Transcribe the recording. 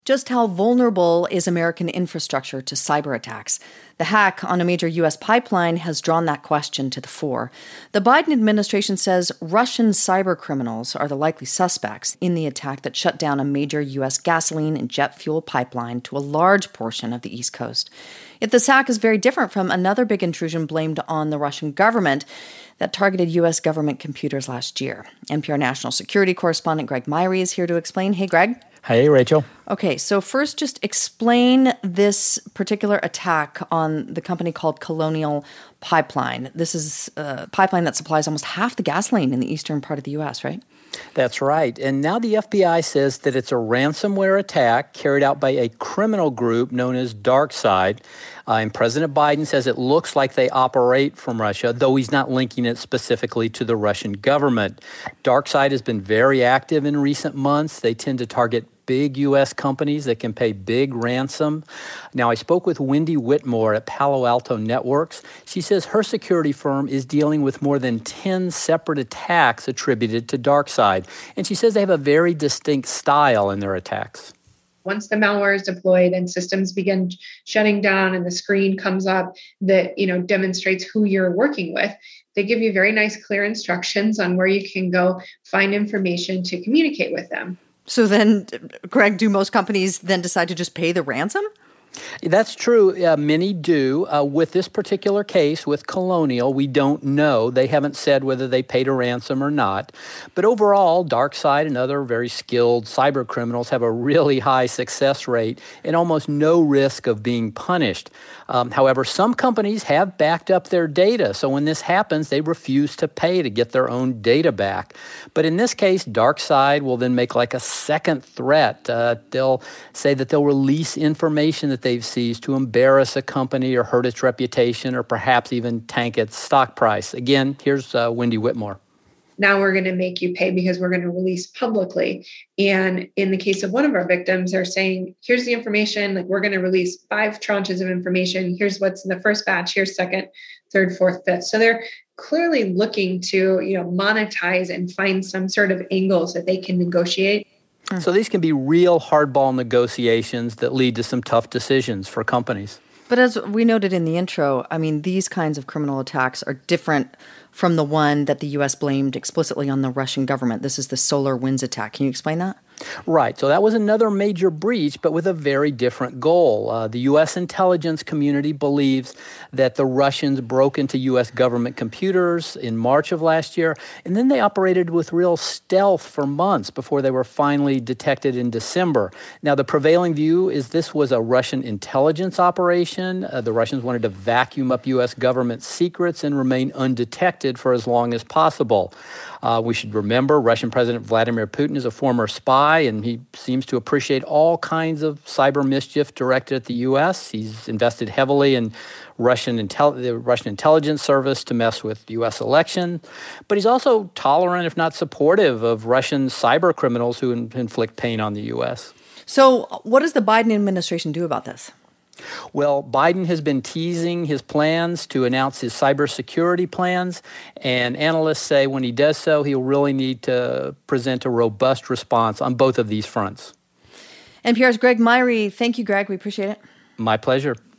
Just how vulnerable is American infrastructure to cyber attacks? The hack on a major U.S. pipeline has drawn that question to the fore. The Biden administration says Russian cyber criminals are the likely suspects in the attack that shut down a major U.S. gasoline and jet fuel pipeline to a large portion of the East Coast. Yet this hack is very different from another big intrusion blamed on the Russian government that targeted U.S. government computers last year. NPR national security correspondent Greg Myrie is here to explain. Hey, Greg. Hey, Rachel. Okay, so first just explain this particular attack on the company called Colonial Pipeline. This is a pipeline that supplies almost half the gasoline in the eastern part of the U.S., right? That's right. And now the FBI says that it's a ransomware attack carried out by a criminal group known as DarkSide. And President Biden says it looks like they operate from Russia, though he's not linking it specifically to the Russian government. DarkSide has been very active in recent months. They tend to target big U.S. companies that can pay big ransom. Now, I spoke with Wendy Whitmore at Palo Alto Networks. She says her security firm is dealing with more than 10 separate attacks attributed to DarkSide. And she says they have a very distinct style in their attacks. Once the malware is deployed and systems begin shutting down and the screen comes up that, demonstrates who you're working with, they give you very nice, clear instructions on where you can go find information to communicate with them. So then, Greg, do most companies then decide to just pay the ransom? That's true. Many do. With this particular case, with Colonial, we don't know. They haven't said whether they paid a ransom or not. But overall, DarkSide and other very skilled cyber criminals have a really high success rate and almost no risk of being punished. However, some companies have backed up their data. So when this happens, they refuse to pay to get their own data back. But in this case, DarkSide will then make like a second threat. They'll say that they'll release information that they've seized to embarrass a company or hurt its reputation or perhaps even tank its stock price. Again, here's Wendy Whitmore. Now we're going to make you pay because we're going to release publicly. And in the case of one of our victims, they're saying, here's the information, like we're going to release 5 tranches of information. Here's what's in the first batch. Here's second, third, fourth, fifth. So they're clearly looking to, monetize and find some sort of angles that they can negotiate. So these can be real hardball negotiations that lead to some tough decisions for companies. But as we noted in the intro, these kinds of criminal attacks are different from the one that the U.S. blamed explicitly on the Russian government. This is the SolarWinds attack. Can you explain that? Right. So that was another major breach, but with a very different goal. The U.S. intelligence community believes that the Russians broke into U.S. government computers in March of last year, and then they operated with real stealth for months before they were finally detected in December. Now, the prevailing view is this was a Russian intelligence operation. The Russians wanted to vacuum up U.S. government secrets and remain undetected for as long as possible. We should remember Russian President Vladimir Putin is a former spy, and he seems to appreciate all kinds of cyber mischief directed at the U.S. He's invested heavily in the Russian intelligence service to mess with the U.S. election. But he's also tolerant, if not supportive, of Russian cyber criminals who inflict pain on the U.S. So what does the Biden administration do about this? Well, Biden has been teasing his plans to announce his cybersecurity plans, and analysts say when he does so, he'll really need to present a robust response on both of these fronts. NPR's Greg Myrie. Thank you, Greg. We appreciate it. My pleasure.